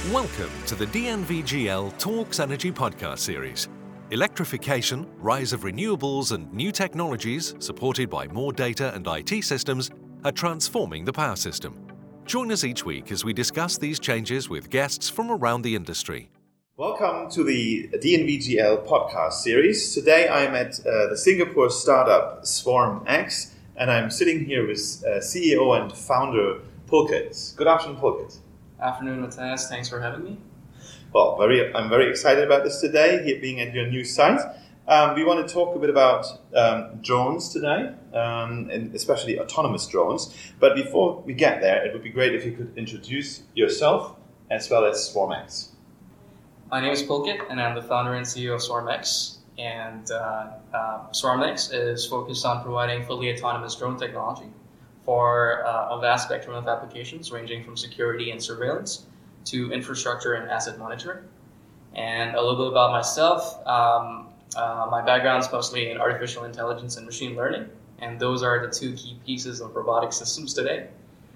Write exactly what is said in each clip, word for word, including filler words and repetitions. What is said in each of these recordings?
Welcome to the D N V G L Talks Energy podcast series. Electrification, rise of renewables and new technologies supported by more data and I T systems are transforming the power system. Join us each week as we discuss these changes with guests from around the industry. Welcome to the D N V G L podcast series. Today I'm at uh, the Singapore startup SwarmX, and I'm sitting here with uh, C E O and founder Pulkit. Good afternoon, Pulkit. Afternoon, Matthias. Thanks for having me. Well, very, I'm very excited about this today, here being at your new site. Um, we want to talk a bit about um, drones today, um, and especially autonomous drones. But before we get there, it would be great if you could introduce yourself as well as SwarmX. My name is Pulkit, and I'm the founder and C E O of SwarmX. And uh, uh, SwarmX is focused on providing fully autonomous drone technology for uh, a vast spectrum of applications, ranging from security and surveillance to infrastructure and asset monitoring. And a little bit about myself. Um, uh, my background is mostly in artificial intelligence and machine learning, and those are the two key pieces of robotic systems today.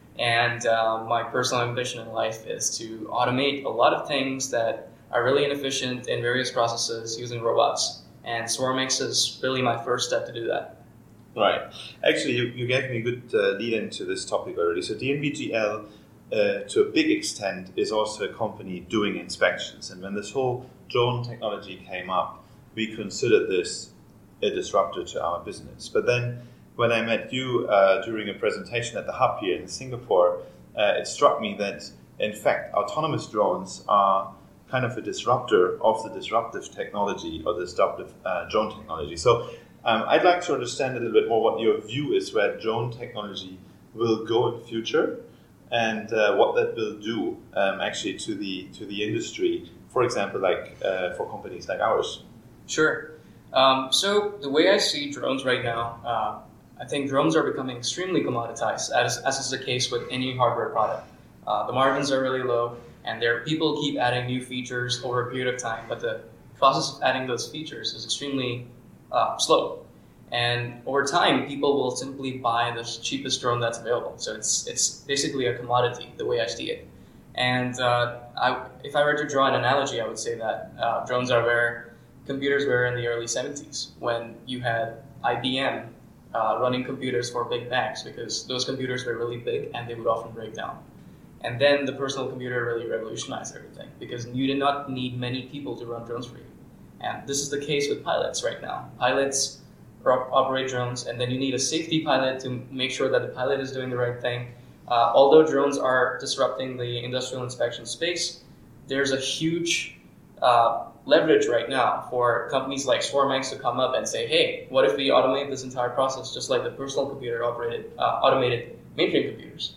And uh, my personal ambition in life is to automate a lot of things that are really inefficient in various processes using robots. And SwarmX is really my first step to do that. Right. Actually, you, you gave me a good uh, lead into this topic already. So D N V G L, uh, to a big extent, is also a company doing inspections. And when this whole drone technology came up, we considered this a disruptor to our business. But then when I met you uh, during a presentation at the hub here in Singapore, uh, it struck me that, in fact, autonomous drones are kind of a disruptor of the disruptive technology or the disruptive uh, drone technology. So um, I'd like to understand a little bit more what your view is where drone technology will go in the future and uh, what that will do um, actually to the to the industry, for example, like uh, for companies like ours. Sure. Um, so the way I see drones right now, uh, I think drones are becoming extremely commoditized, as, as is the case with any hardware product. Uh, the margins are really low, and there people keep adding new features over a period of time, but the process of adding those features is extremely uh, slow. And over time, people will simply buy the cheapest drone that's available. So it's it's basically a commodity, the way I see it. And uh, I, if I were to draw an analogy, I would say that uh, drones are where computers were in the early seventies, when you had I B M uh, running computers for big banks, because those computers were really big and they would often break down. And then the personal computer really revolutionized everything, because you did not need many people to run drones for you. And this is the case with pilots right now. Pilots operate drones, and then you need a safety pilot to make sure that the pilot is doing the right thing. Uh, although drones are disrupting the industrial inspection space, there's a huge uh, leverage right now for companies like SwarmX to come up and say, hey, what if we automate this entire process just like the personal computer operated, uh, automated mainframe computers,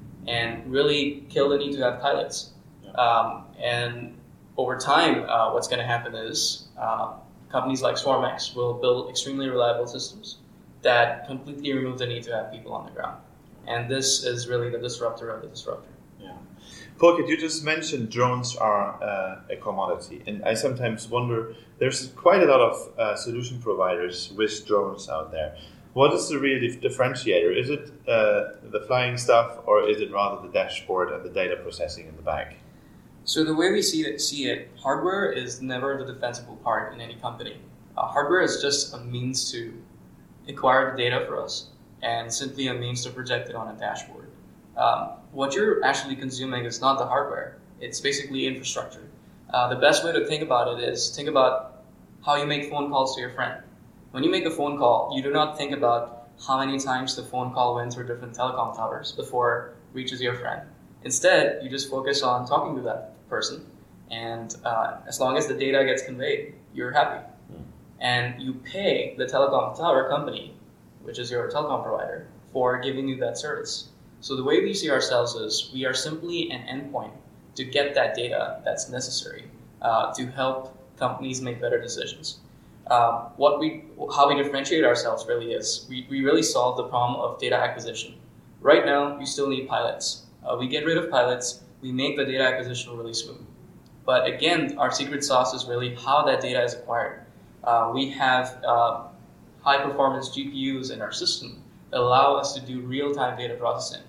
and really kill the need to have pilots. Um, and over time, uh, what's going to happen is uh, companies like SwarmX will build extremely reliable systems that completely remove the need to have people on the ground. And this is really the disruptor of the disruptor. Yeah. Pulkit, you just mentioned drones are uh, a commodity. And I sometimes wonder, there's quite a lot of uh, solution providers with drones out there. What is the real dif- differentiator? Is it uh, the flying stuff, or is it rather the dashboard and the data processing in the back? So the way we see it, see it, hardware is never the defensible part in any company. Uh, hardware is just a means to acquire the data for us, and simply a means to project it on a dashboard. Um, what you're actually consuming is not the hardware. It's basically infrastructure. Uh, the best way to think about it is think about how you make phone calls to your friend. When you make a phone call, you do not think about how many times the phone call went through different telecom towers before it reaches your friend. Instead, you just focus on talking to that person, and uh, as long as the data gets conveyed, you're happy. Mm. And you pay the telecom tower company, which is your telecom provider, for giving you that service. So the way we see ourselves is we are simply an endpoint to get that data that's necessary uh, to help companies make better decisions. Uh, what we, how we differentiate ourselves really is we, we really solve the problem of data acquisition. Right now, you still need pilots. Uh, we get rid of pilots, we make the data acquisition really smooth. But again, our secret sauce is really how that data is acquired. Uh, we have uh, high performance G P Us in our system that allow us to do real-time data processing.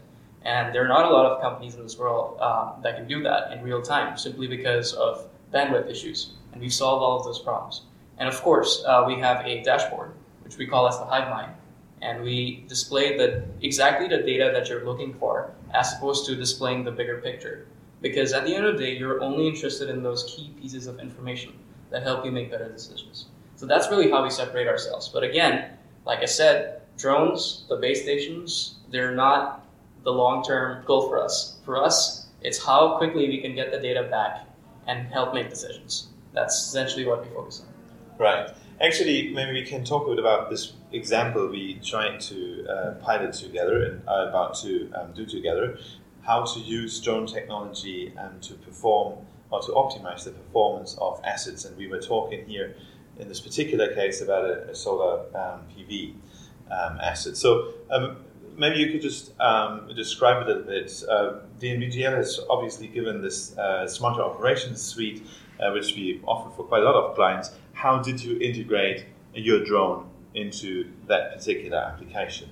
And there are not a lot of companies in this world uh, that can do that in real time, simply because of bandwidth issues. And we've solved all of those problems. And of course, uh, we have a dashboard, which we call as the hive mind. And we display the, exactly the data that you're looking for, as opposed to displaying the bigger picture. Because at the end of the day, you're only interested in those key pieces of information that help you make better decisions. So that's really how we separate ourselves. But again, like I said, drones, the base stations, they're not the long-term goal for us. For us, it's how quickly we can get the data back and help make decisions. That's essentially what we focus on. Right. Actually, maybe we can talk a bit about this example we trying to uh, pilot together and are about to um, do together, how to use drone technology um, to perform or to optimize the performance of assets. And we were talking here in this particular case about a, a solar um, P V um, asset. So um, maybe you could just um, describe it a little bit. Uh, D N V G L has obviously given this uh, smarter operations suite, uh, which we offer for quite a lot of clients. How did you integrate your drone into that particular application?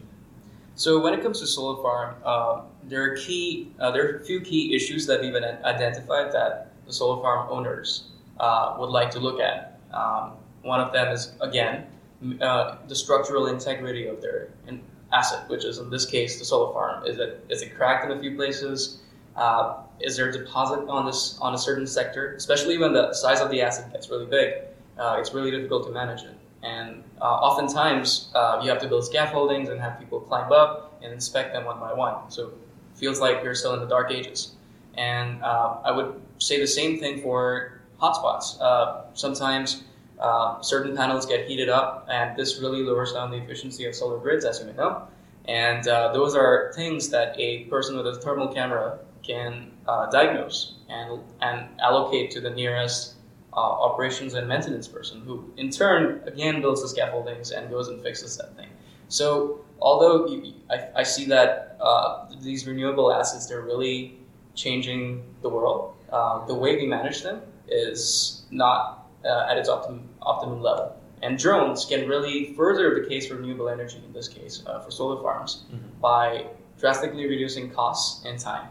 So when it comes to solar farm, uh, there are key, uh, there are a few key issues that we've identified that the solar farm owners uh, would like to look at. Um, one of them is, again, uh, the structural integrity of their in- asset, which is in this case the solar farm. Is it is it cracked in a few places? Uh, is there a deposit on this on a certain sector? Especially when the size of the asset gets really big, uh, it's really difficult to manage it. And uh, oftentimes uh, you have to build scaffoldings and have people climb up and inspect them one by one. So it feels like you're still in the dark ages. And uh, I would say the same thing for hotspots. Uh, sometimes uh, certain panels get heated up, and this really lowers down the efficiency of solar grids, as you may know. And uh, those are things that a person with a thermal camera can uh, diagnose and, and allocate to the nearest Uh, operations and maintenance person, who in turn again builds the scaffoldings and goes and fixes that thing. So although you, I, I see that uh, these renewable assets, they're really changing the world, uh, the way we manage them is not uh, at its optimum, optimum level. And drones can really further the case for renewable energy, in this case uh, for solar farms, mm-hmm. by drastically reducing costs and time.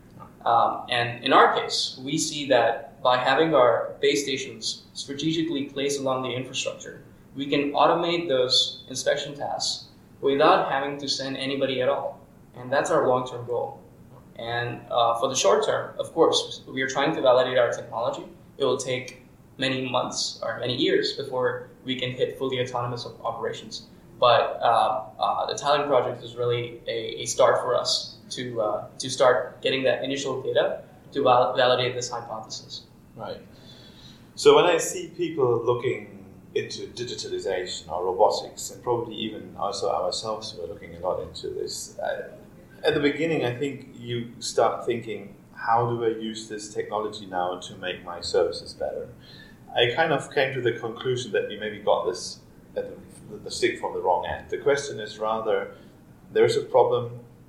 Um, and in our case, we see that by having our base stations strategically placed along the infrastructure, we can automate those inspection tasks without having to send anybody at all. And that's our long-term goal. And uh, for the short term, of course, we are trying to validate our technology. It will take many months or many years before we can hit fully autonomous operations. But uh, uh, the Thailand project is really a, a start for us to uh, to start getting that initial data to val- validate this hypothesis. Right. So when I see people looking into digitalization or robotics, and probably even also ourselves who are looking a lot into this, uh, at the beginning I think you start thinking, how do I use this technology now to make my services better? I kind of came to the conclusion that we maybe got this at the, the stick from the wrong end. The question is rather, there's a problem,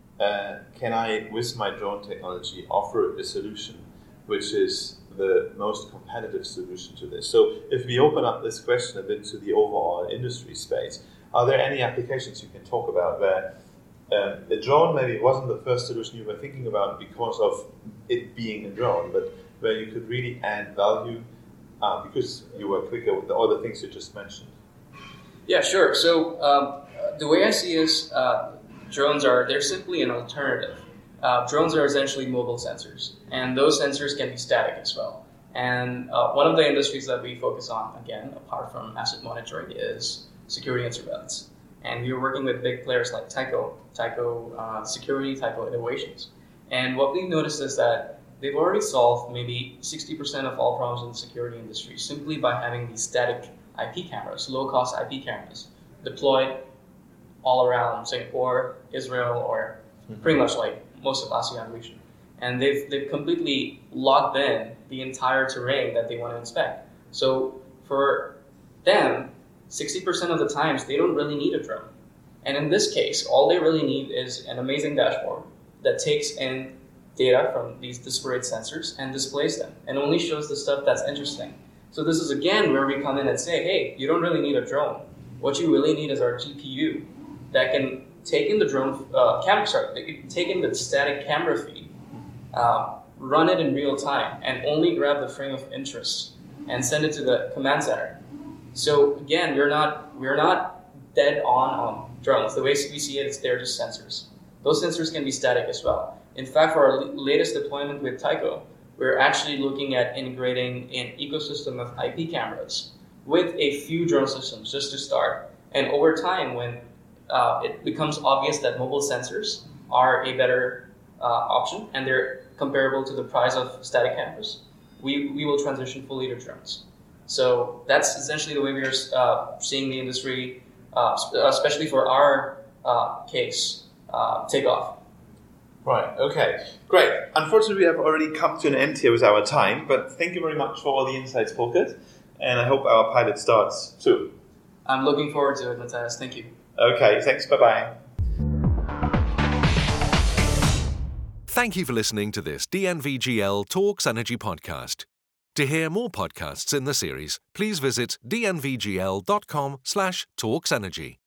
uh, can I, with my drone technology, offer a solution which is the most competitive solution to this? So if we open up this question a bit to the overall industry space, are there any applications you can talk about where um, a drone maybe wasn't the first solution you were thinking about because of it being a drone, but where you could really add value uh, because you were quicker with all the things you just mentioned? Yeah, sure. So um, the way I see is uh, drones are, they're simply an alternative. Uh, drones are essentially mobile sensors, and those sensors can be static as well. And uh, one of the industries that we focus on, again, apart from asset monitoring, is security and surveillance. And we are working with big players like Tyco, Tyco uh, Security, Tyco Innovations. And what we've noticed is that they've already solved maybe sixty percent of all problems in the security industry simply by having these static I P cameras, low-cost I P cameras, deployed all around Singapore, Israel, or mm-hmm. pretty much like most of ASEAN region. And they've they've completely locked in the entire terrain that they want to inspect. So for them, sixty percent of the times, they don't really need a drone. And in this case, all they really need is an amazing dashboard that takes in data from these disparate sensors and displays them, and only shows the stuff that's interesting. So this is, again, where we come in and say, hey, you don't really need a drone. What you really need is our G P U that can taken the drone uh, camera, sorry, they could taken the static camera feed, uh, run it in real time, and only grab the frame of interest and send it to the command center. So again, we're not we're not dead on on drones. The way we see it is they're just sensors. Those sensors can be static as well. In fact, for our latest deployment with Tyco, we're actually looking at integrating an ecosystem of I P cameras with a few drone systems just to start. And over time, when uh, it becomes obvious that mobile sensors are a better uh, option and they're comparable to the price of static cameras, we, we will transition fully to drones. So that's essentially the way we are uh, seeing the industry, uh, especially for our uh, case, uh, take off. Right, okay, great. Unfortunately, we have already come to an end here with our time, but thank you very much for all the insights, Volkert, and I hope our pilot starts soon. I'm looking forward to it, Matthias. Thank you. Okay, thanks, bye-bye. Thank you for listening to this D N V G L Talks Energy podcast. To hear more podcasts in the series, please visit d n v g l dot com slash talks energy.